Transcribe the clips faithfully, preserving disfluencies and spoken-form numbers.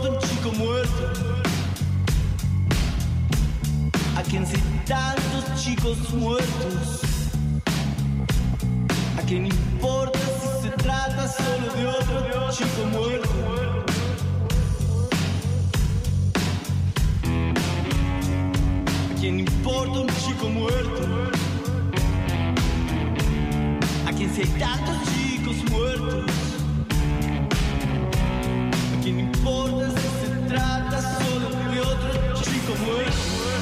importa un chico muerto? ¿A quién sé tantos chicos muertos? ¿A quién importa si se trata solo de otro chico muerto? ¿A quién importa un chico muerto? ¿A quién si hay tantos chicos muertos? ¿A quién importa si se trata solo de otro chico muerto?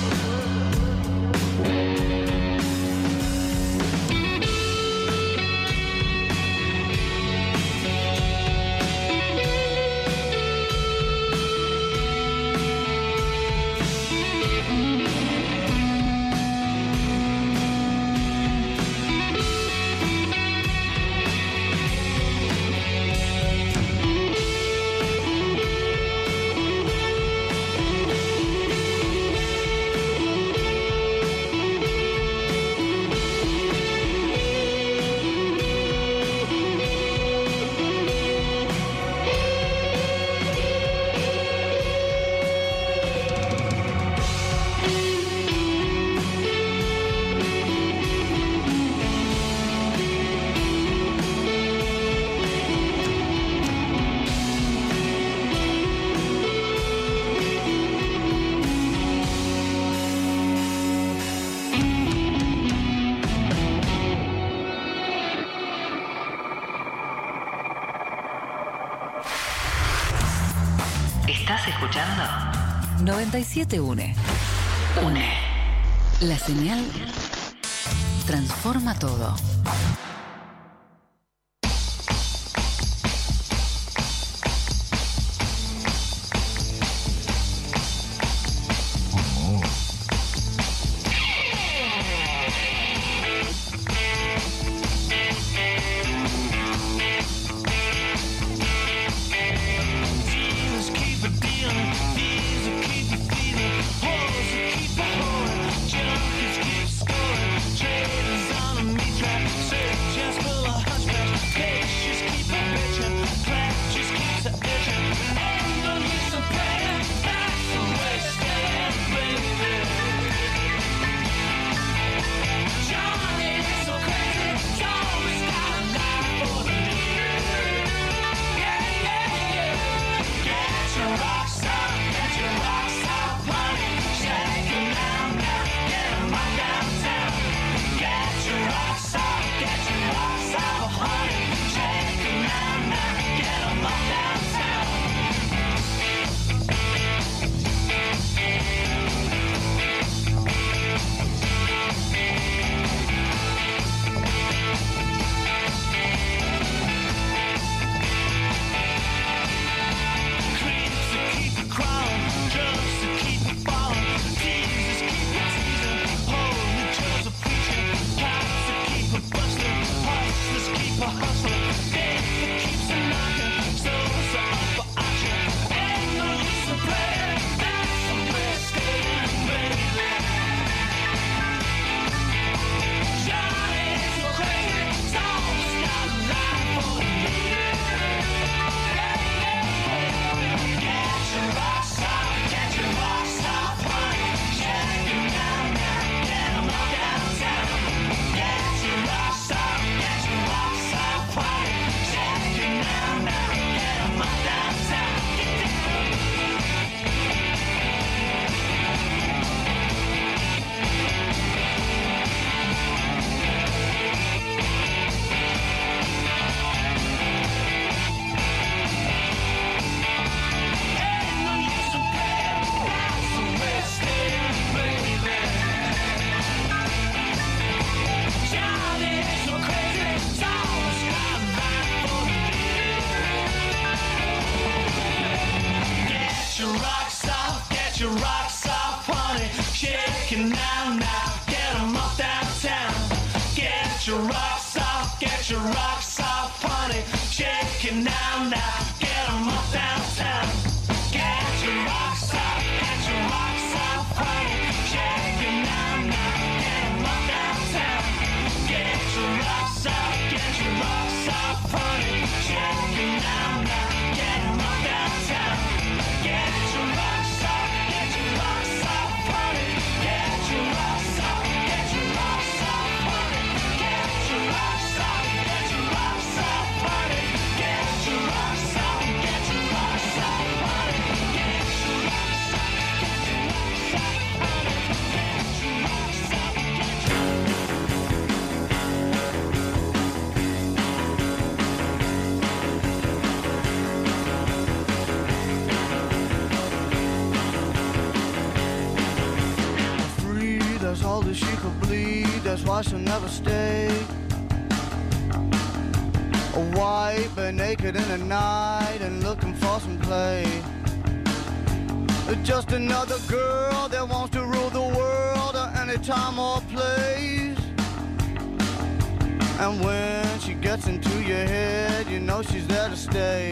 ¿Estás escuchando? noventa y siete UNE. UNE. La señal transforma todo. Get that she could bleed, that's why she'll never stay. A white but naked in the night and looking for some play. Just another girl that wants to rule the world at any time or place. And when she gets into your head, you know she's there to stay.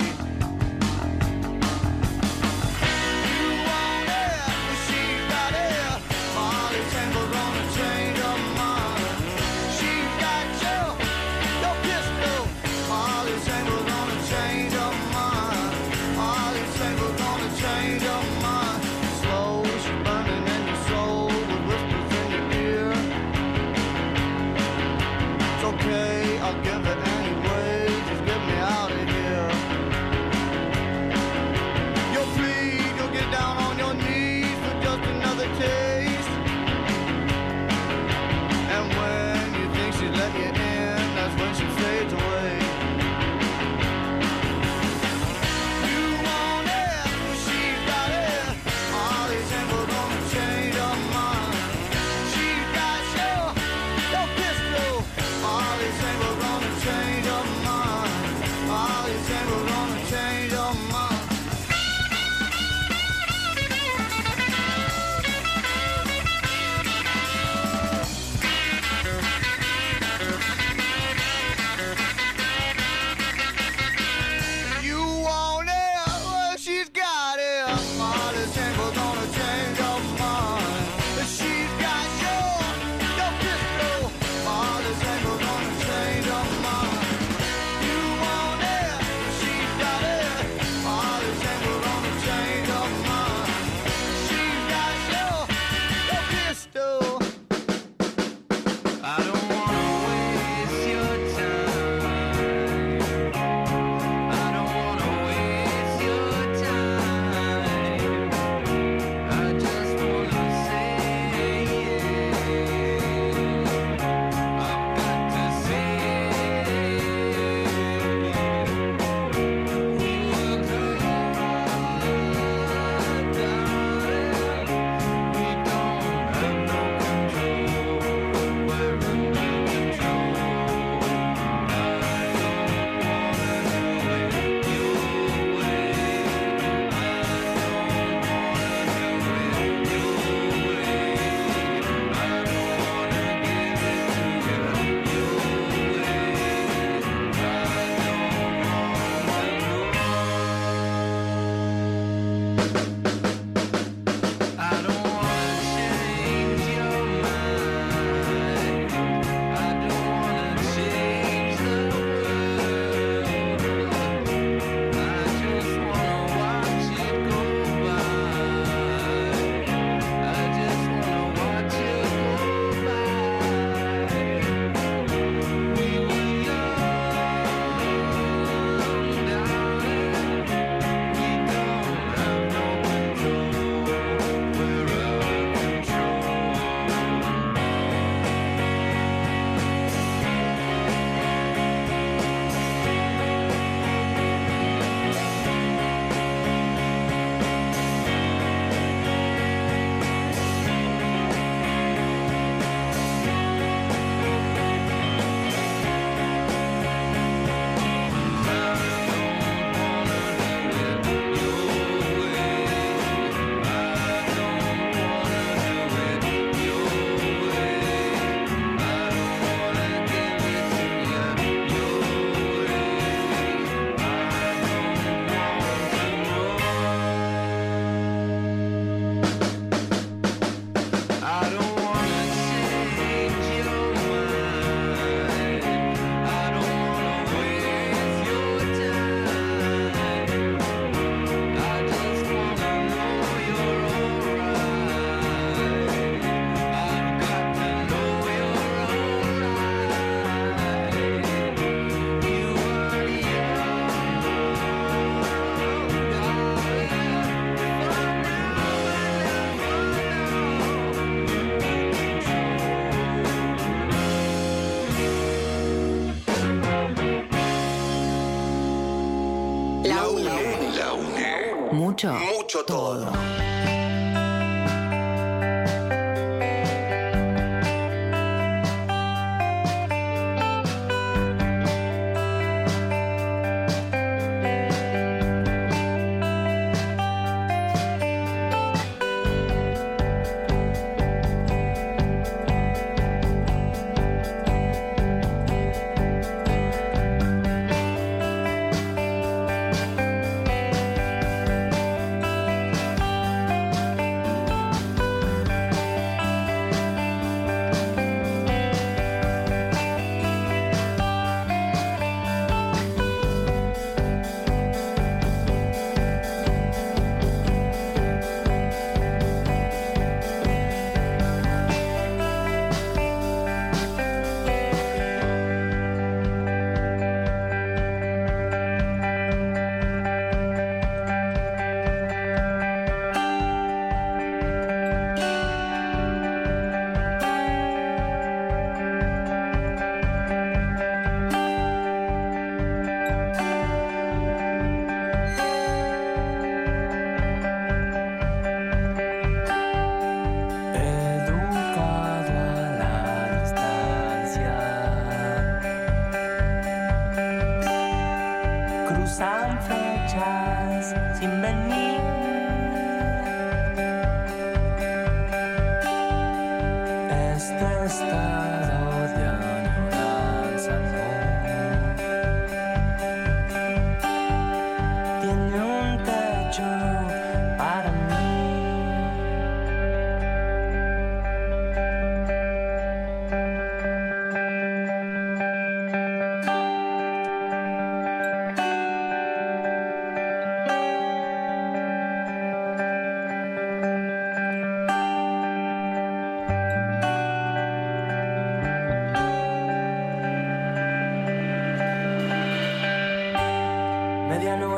Mucho. Mucho todo.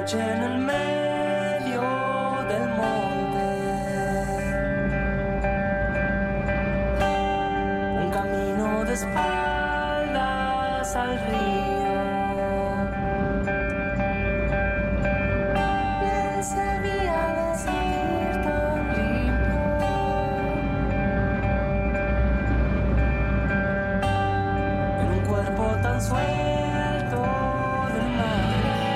noche en el medio del monte, un camino de espaldas al río, le servía de sentir tan limpio, en un cuerpo tan suelto del mar.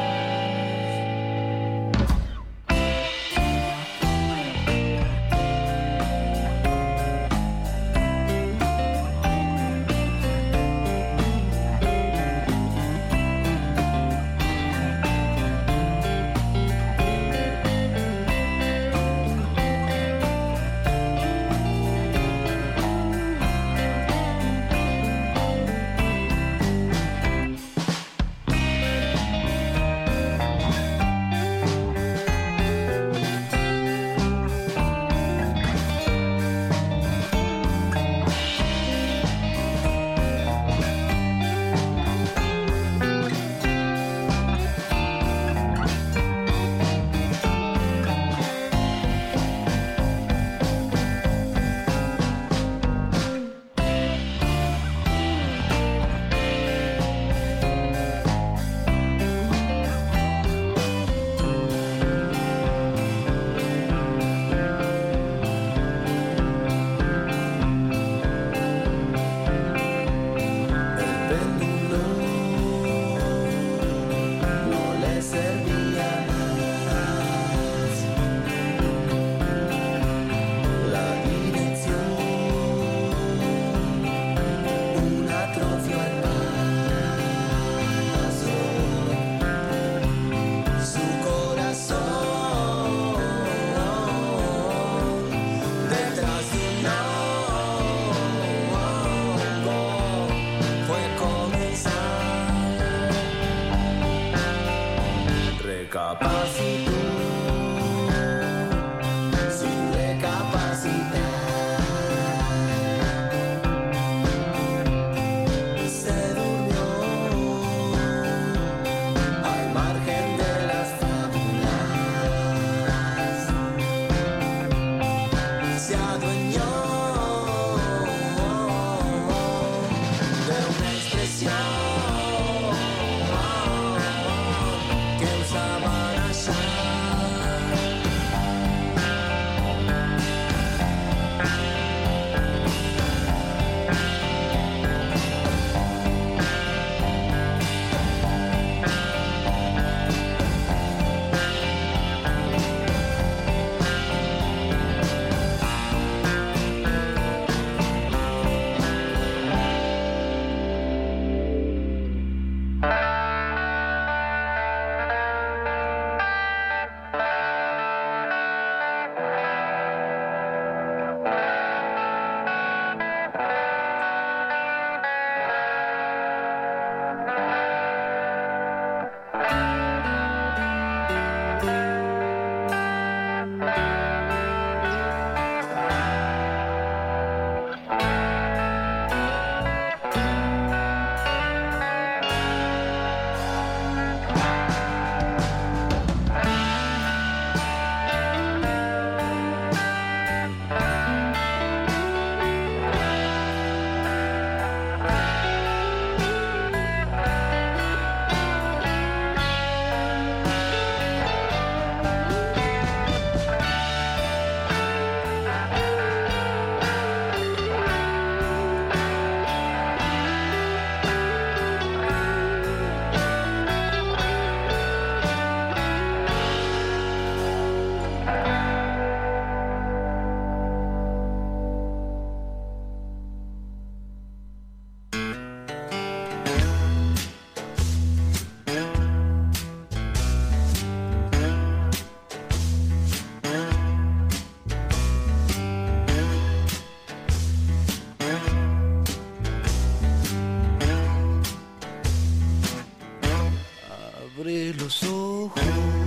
Abre los ojos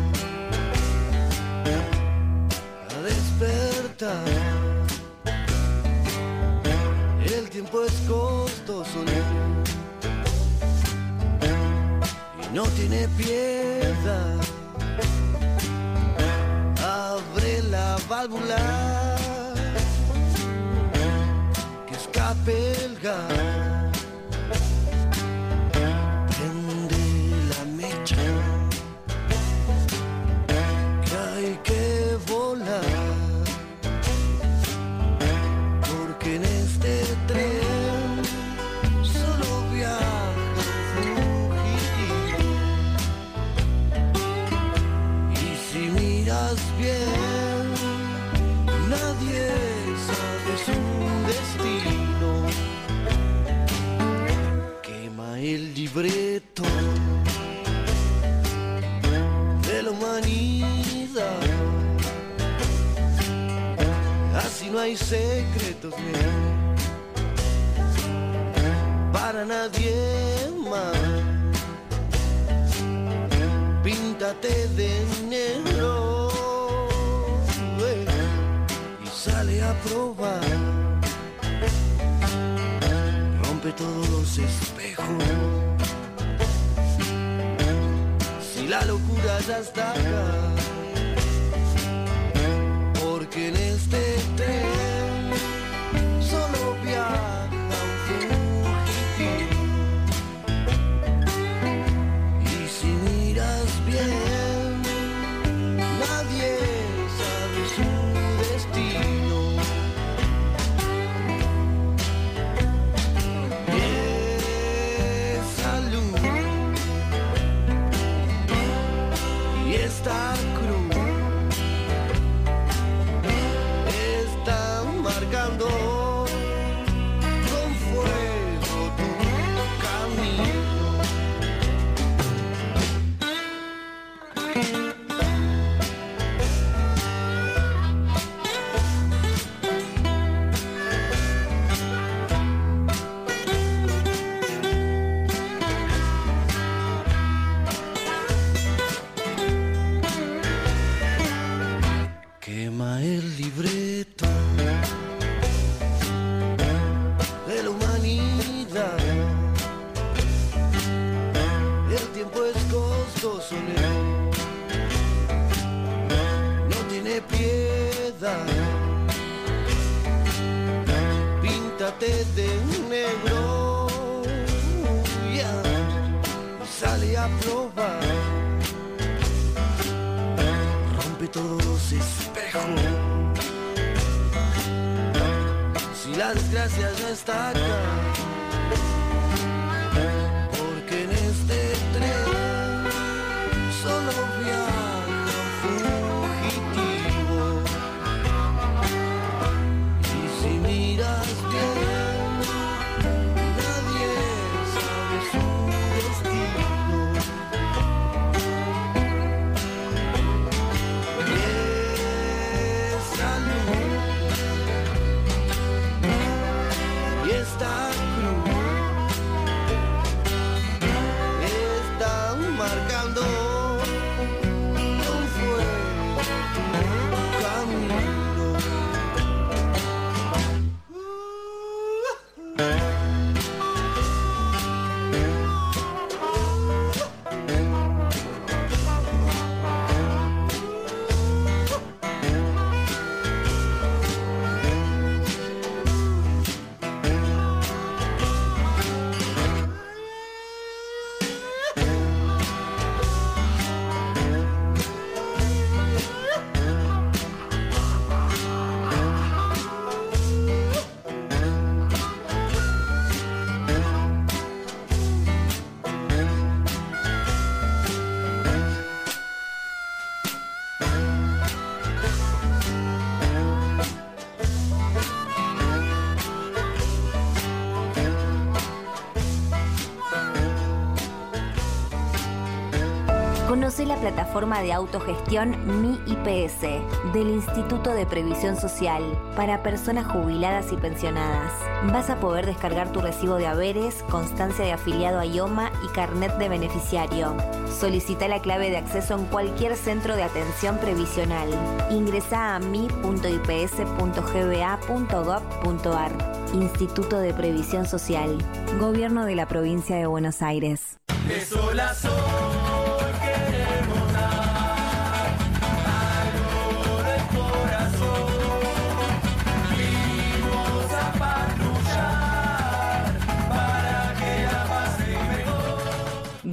a despertar. El tiempo es costoso y no tiene piedad. válvula que escape el gas. Prende la mecha que hay que volar, porque en este tren solo viaja un fugitivo. Y si miras bien, nadie sabe su destino. Quema el libreto de la humanidad. Así no hay secretos ni para nadie más. Píntate de negro eh, y sale a probar. Rompe todos los espejos. Si la locura ya está acá, porque en este tren solo viaja un fugitivo. Y si miras bien, nadie sabe su destino. Y esa luz y esta cruz están marcando con fuego tu camino. Quema el libreto de la humanidad. El tiempo es costoso, no tiene piedad. Píntate de negro, yeah, sale a probar. Rompe todos los espejos. Si la desgracia ya está acá, porque en este tren solo viaja un fugitivo. Y si miras bien, nadie sabe su destino. Esa luz y esta cruz están marcando con fuego tu camino. Conoce la plataforma de autogestión Mi I P S del Instituto de Previsión Social para personas jubiladas y pensionadas. Vas a poder descargar tu recibo de haberes, constancia de afiliado a IOMA y carnet de beneficiario. Solicita la clave de acceso en cualquier centro de atención previsional. Ingresa a mi punto i p s punto g b a punto gov punto a r. Instituto de Previsión Social. Gobierno de la Provincia de Buenos Aires. De sol a sol queremos dar algo del corazón.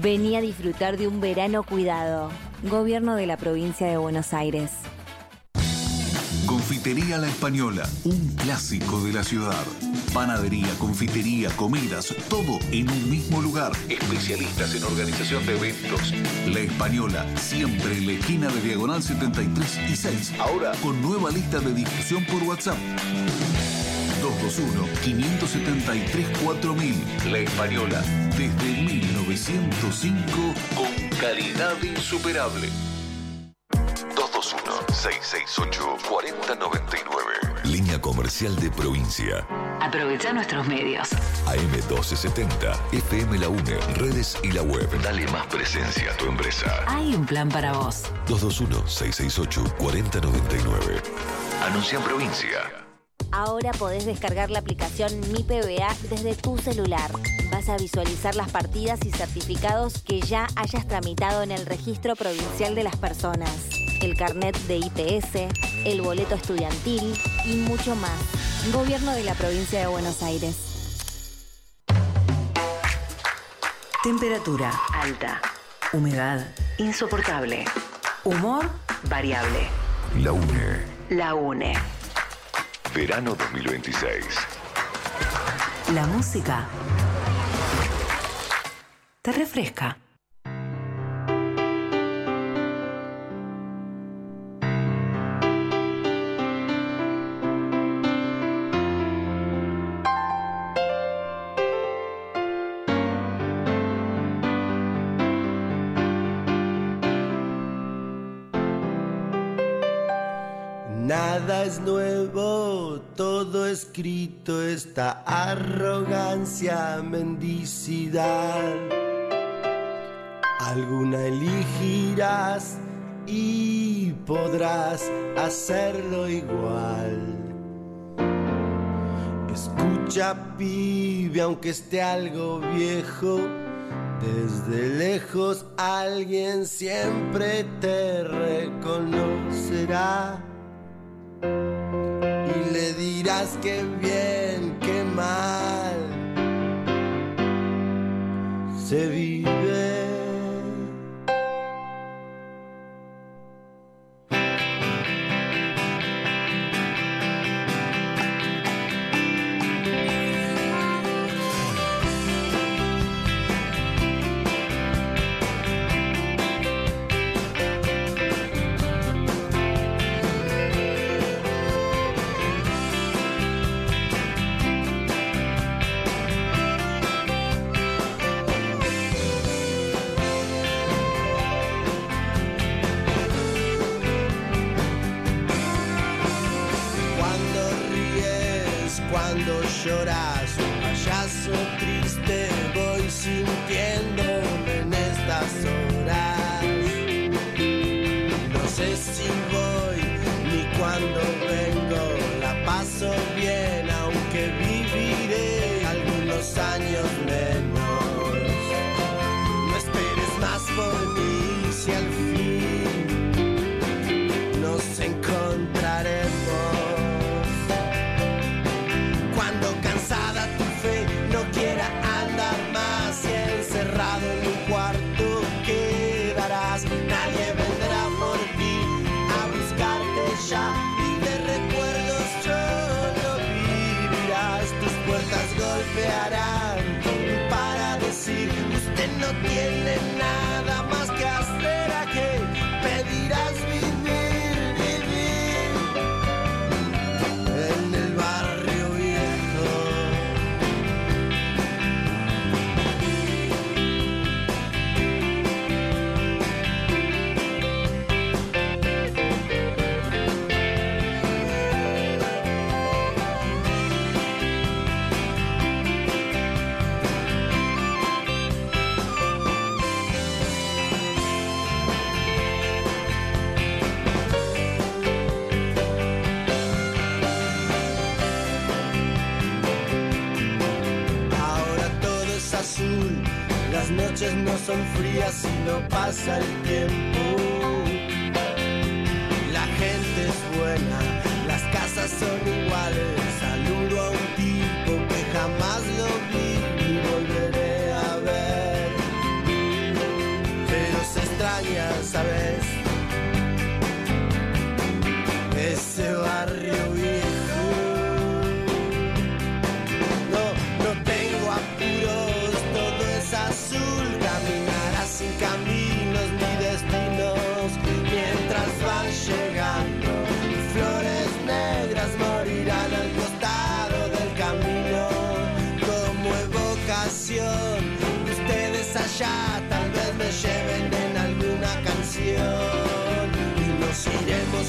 Vení a disfrutar de un verano cuidado. Gobierno de la Provincia de Buenos Aires. Confitería La Española, un clásico de la ciudad. Panadería, confitería, comidas, todo en un mismo lugar. Especialistas en organización de eventos. La Española, siempre en la esquina de Diagonal setenta y tres y seis. Ahora con nueva lista de difusión por WhatsApp. dos dos uno, cinco siete tres, cuatro mil. La Española, desde mil novecientos cinco, con calidad insuperable. dos dos uno, seis seis ocho, cuatro cero nueve nueve. Línea comercial de provincia. Aprovecha nuestros medios. A M doce setenta, F M La UNE, redes y la web. Dale más presencia a tu empresa. Hay un plan para vos. dos dos uno, seis seis ocho, cuatro cero nueve nueve. Anuncia en provincia. Ahora podés descargar la aplicación Mi P B A desde tu celular. Vas a visualizar las partidas y certificados que ya hayas tramitado en el Registro Provincial de las Personas, el carnet de I P S, el boleto estudiantil y mucho más. Gobierno de la Provincia de Buenos Aires. Temperatura alta. Humedad insoportable. Humor variable. La UNE. La UNE. Verano dos mil veintiséis. La música te refresca. Nada es nuevo, todo escrito, esta arrogancia, mendicidad. Alguna elegirás y podrás hacerlo igual. Escucha, pibe, aunque esté algo viejo, desde lejos alguien siempre te reconocerá. Y le dirás que bien, que mal se vive. Lloras, un payaso triste, voy sintiéndome en estas horas. No sé si voy ni cuando vengo, la paso bien, aunque viviré algunos años menos. No esperes más por mí, si al fin nos encontraremos. Cansada tu fe no quiera andar más y encerrado en un cuarto quedarás. Nadie vendrá por ti a buscarte ya y de recuerdos solo vivirás. Tus puertas golpearán para decir usted no tiene nada más que hacer aquí. Pedirás vivir, vivir en el barrio. Las noches no son frías y no pasa el tiempo. La gente es buena, las casas son iguales. Saludo a un tipo que jamás lo vi ni volveré a ver.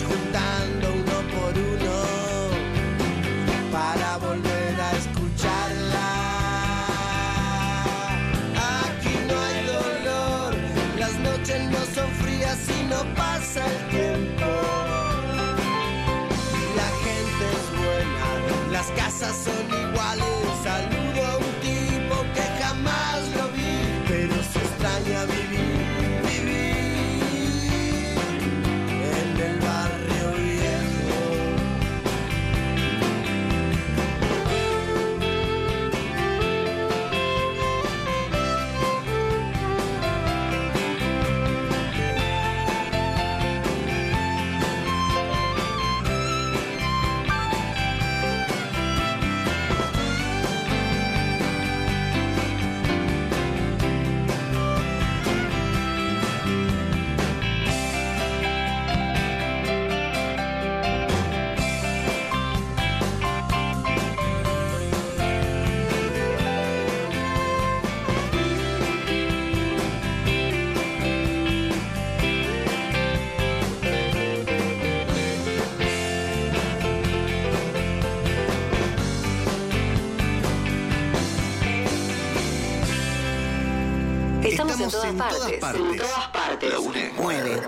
juntando uno por uno para volver a escucharla. Aquí no hay dolor, las noches no son frías y no pasa el tiempo. La gente es buena, las casas son iguales. Saludo a un tipo que jamás lo vi, pero se extraña vivir, vivir en el barrio viejo. Estamos, Estamos en, todas, en partes. todas partes. En todas partes. La UNE mueve.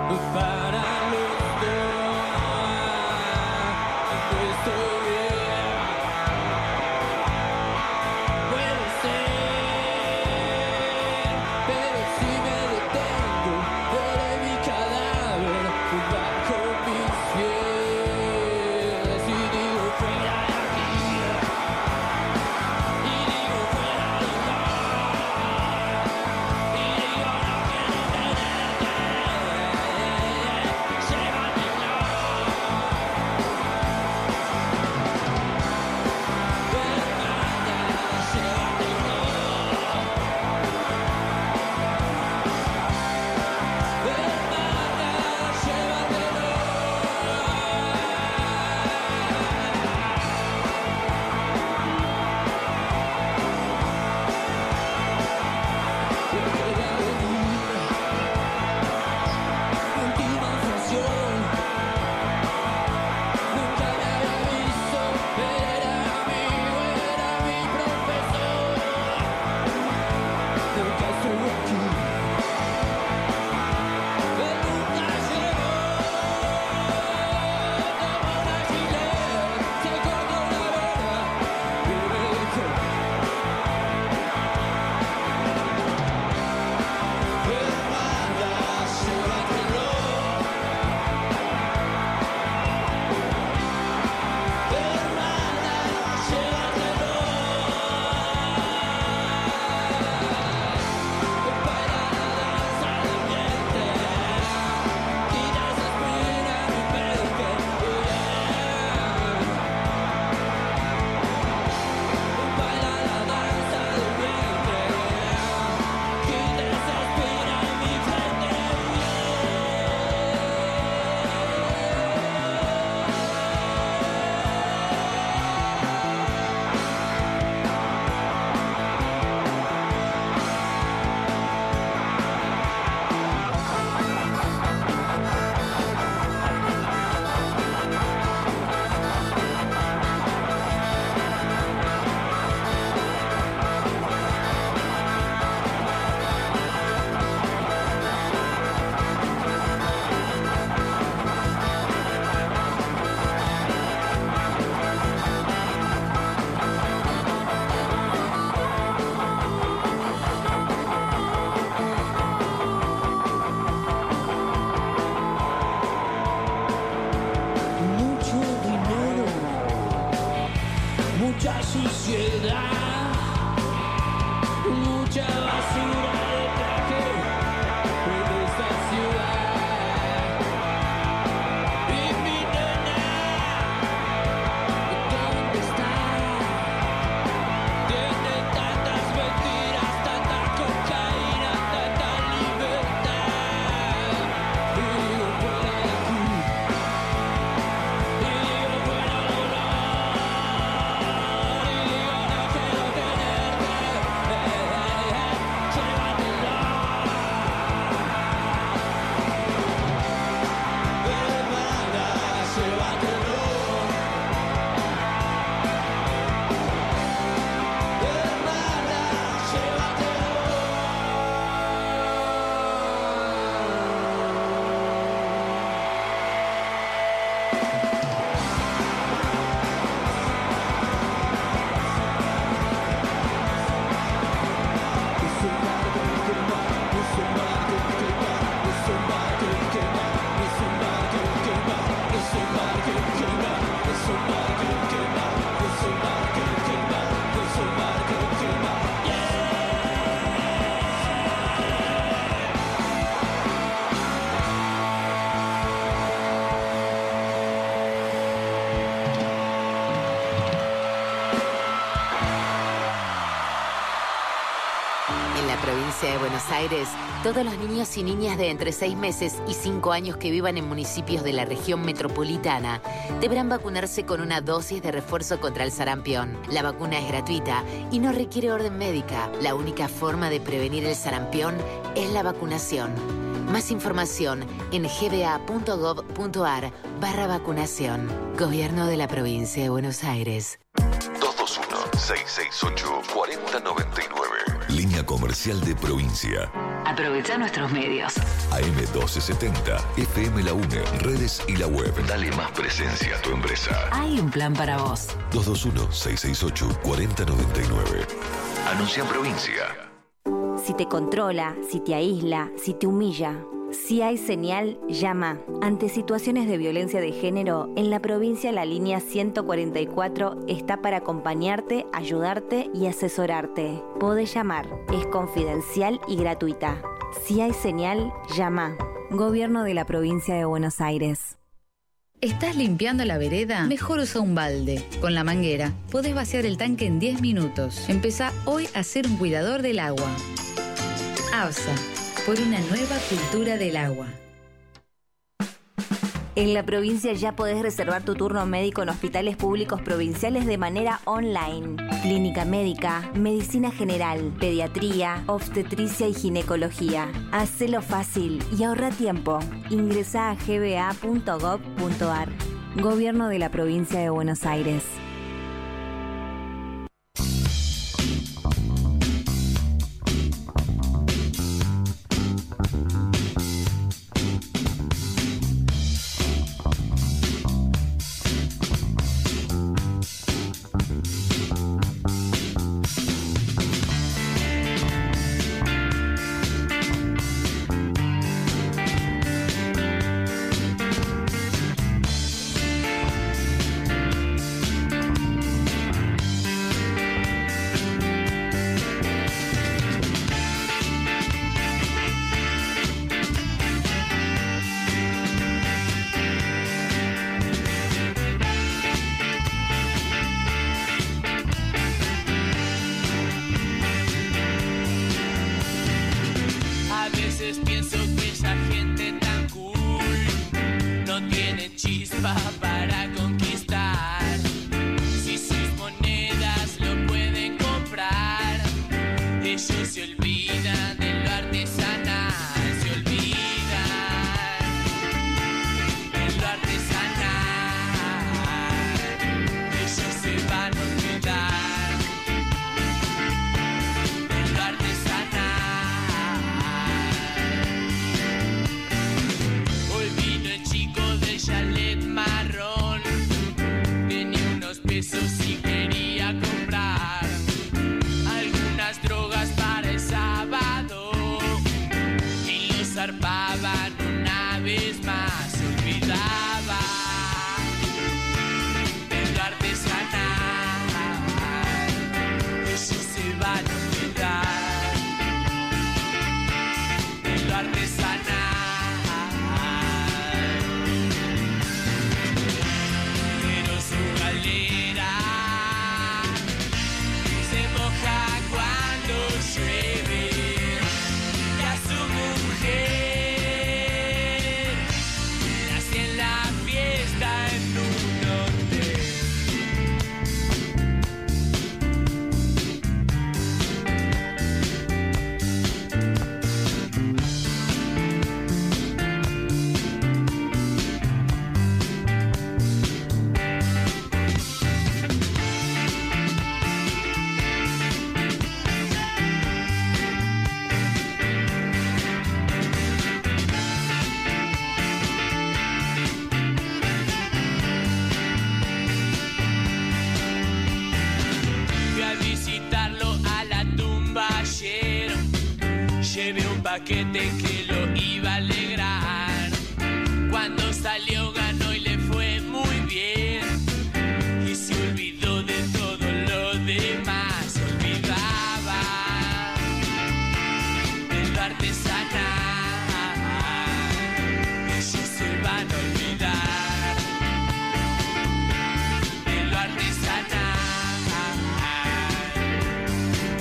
mucha suciedad, mucha basura de traje en esta ciudad. Y mi nena, ¿dónde está? Tiene tantas mentiras, tanta cocaína, tanta libertad. Y digo fuera de aquí, y digo fuera de olor, y digo no quiero tenerte, eh, eh, eh, llévatelo. Hermana, llévatelo. Hermana, En la provincia de Buenos Aires, todos los niños y niñas de entre seis meses y cinco años que vivan en municipios de la región metropolitana deberán vacunarse con una dosis de refuerzo contra el sarampión. La vacuna es gratuita y no requiere orden médica. La única forma de prevenir el sarampión es la vacunación. Más información en gba.gov.ar barra vacunación. Gobierno de la provincia de Buenos Aires. dos dos uno, seis seis ocho, cuatro cero nueve nueve. Línea comercial de provincia. Aprovecha nuestros medios. A M doce setenta, F M La UNE, redes y la web. Dale más presencia a tu empresa. Hay un plan para vos. dos dos uno, seis seis ocho, cuatro cero nueve nueve. Anuncia en provincia. Si te controla, si te aísla, si te humilla, si hay señal, llama. Ante situaciones de violencia de género, en la provincia la línea ciento cuarenta y cuatro está para acompañarte, ayudarte y asesorarte. Podés llamar, es confidencial y gratuita. Si hay señal, llama. Gobierno de la provincia de Buenos Aires. ¿Estás limpiando la vereda? Mejor usa un balde. Con la manguera podés vaciar el tanque en diez minutos. Empezá hoy a ser un cuidador del agua. ABSA, por una nueva cultura del agua. En la provincia ya podés reservar tu turno médico en hospitales públicos provinciales de manera online. Clínica médica, medicina general, pediatría, obstetricia y ginecología. Hacelo fácil y ahorra tiempo. Ingresá a g b a punto gov punto a r. Gobierno de la provincia de Buenos Aires. Paquete que lo iba a alegrar. Cuando salió ganó y le fue muy bien. Y se olvidó de todo lo demás. Se olvidaba de lo artesanal. Ellos se van a olvidar de lo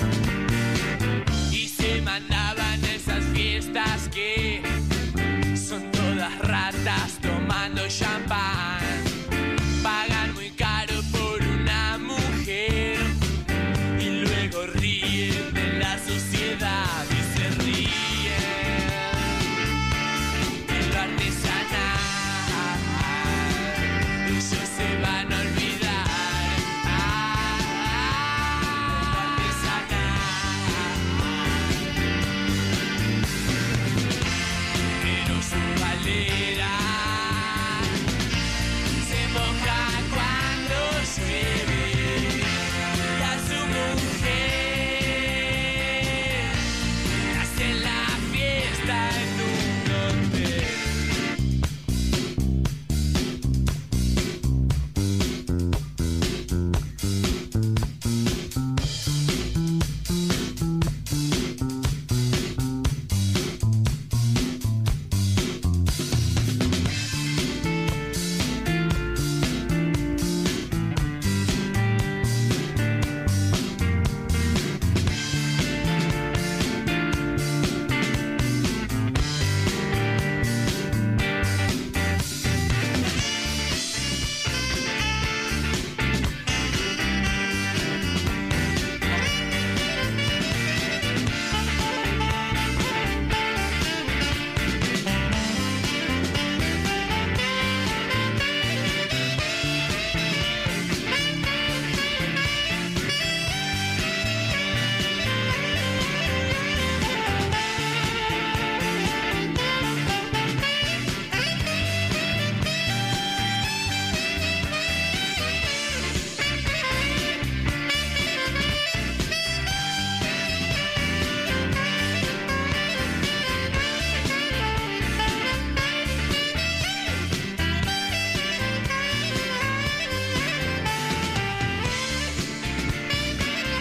artesanal. Y se mandaban esas fiestas que son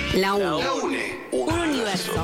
La U. La UNE. Un universo.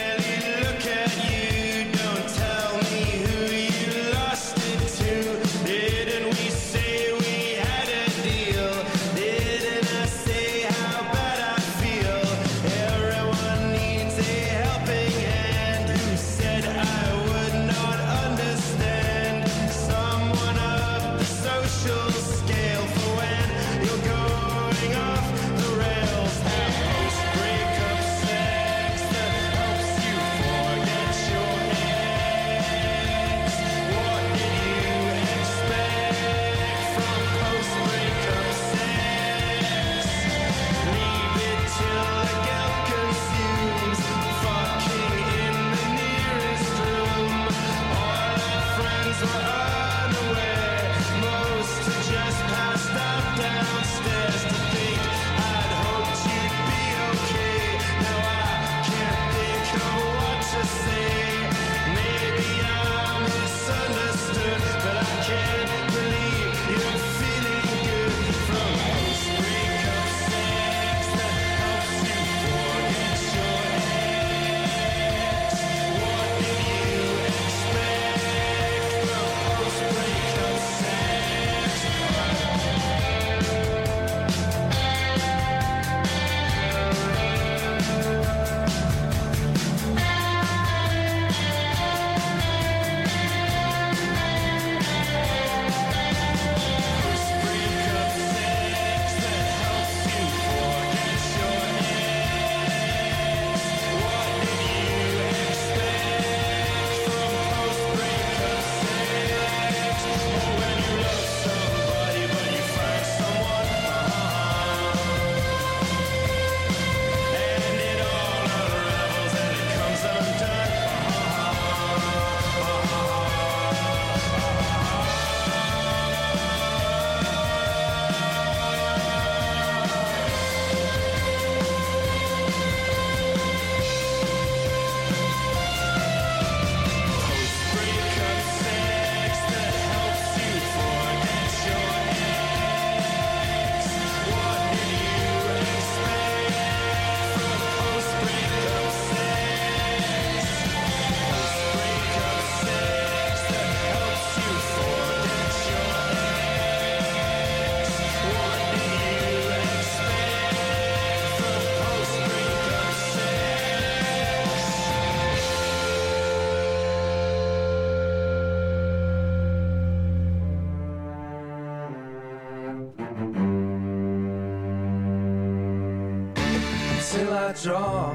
Draw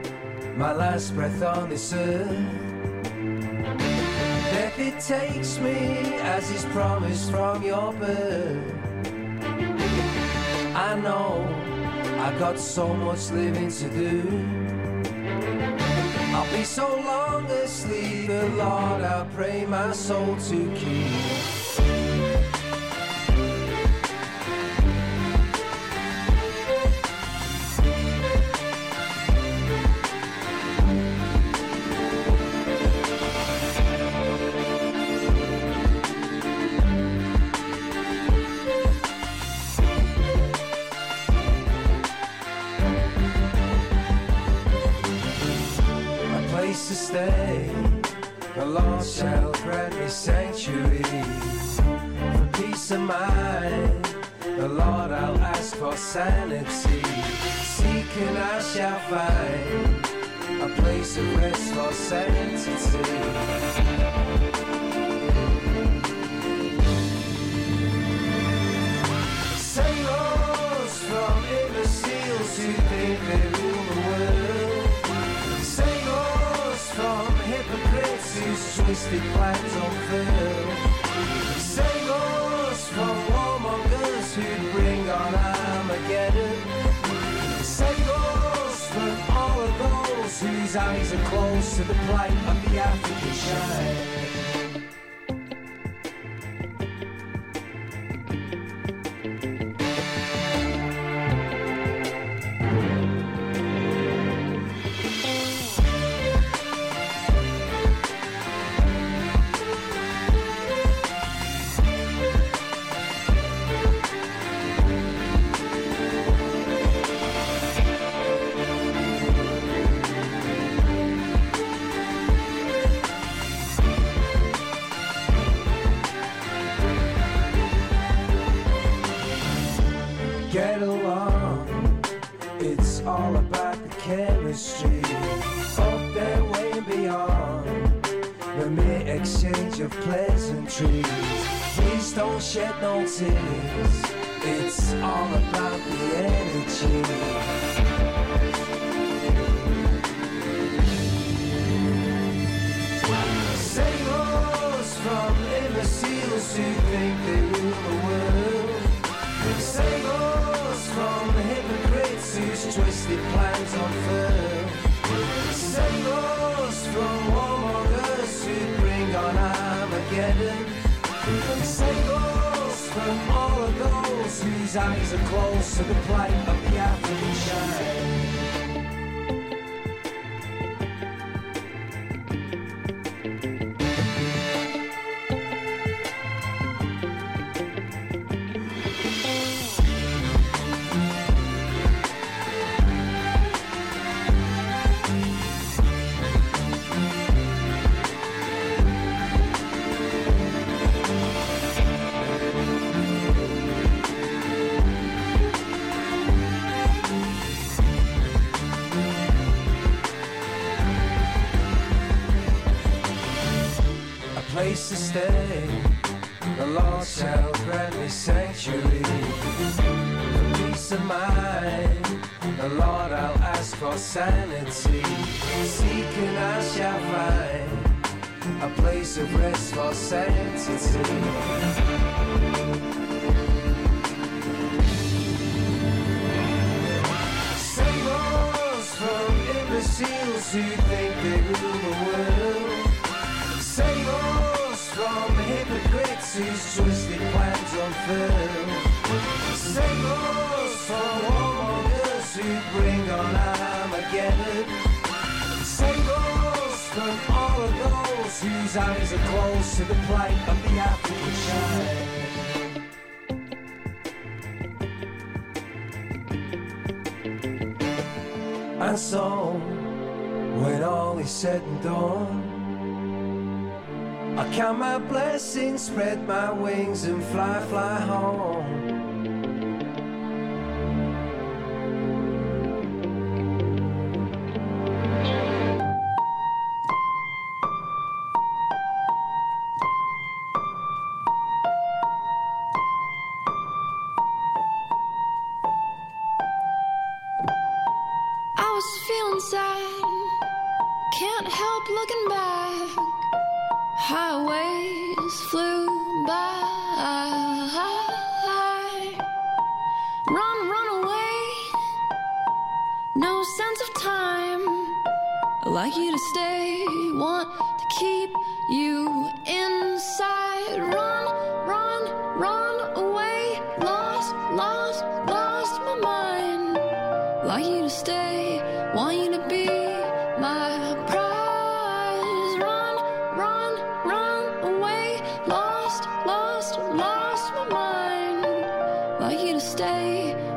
my last breath on this earth. Death it takes me as is promised from your birth. I know I got so much living to do. I'll be so long asleep, but Lord, I pray my soul to keep. To stay, the Lord shall grant me sanctuary. For peace of mind, the Lord I'll ask for sanity. Seeking I shall find a place of rest for sanctity. Sailors from imbeciles who think they rule the world. From hypocrites whose twisted plans unfurl. Sailors from warmongers who bring on Armageddon. Sailors from all of those whose eyes are close to the plight of the African shine. get along. It's all about the chemistry, up there way beyond the mere exchange of pleasantries. Please don't shed no tears. It's all about the energy. Sailors from imbeciles who think they rule the world. Sailors from hypocrites whose twisted plans unfurl. Sailors from warmongers who bring on Armageddon. Sailors from all of those whose eyes are close to the plight of the African shine. Place to stay, the Lord shall grant me sanctuary. For peace of mind, the Lord I'll ask for sanity. Seeking I shall find a place of rest for sanctity. Save us from imbeciles who think they rule the world. Save us from hypocrites whose twisted plans unfurl. Save us from warmongers who bring on Armageddon. Save us from all of those whose eyes are close to the plight of the African shine. And so, when all is said and done, I count my blessings, spread my wings and fly, fly home. I was feeling sad, can't help looking back. Highways flew by. Run, run away. No sense of time. I'd like you to stay. Want to keep you inside. Run, run, run away. Lost, lost, lost my mind. I'd like you to stay. Want you to be my prize. Lost, lost my mind. Like you to stay.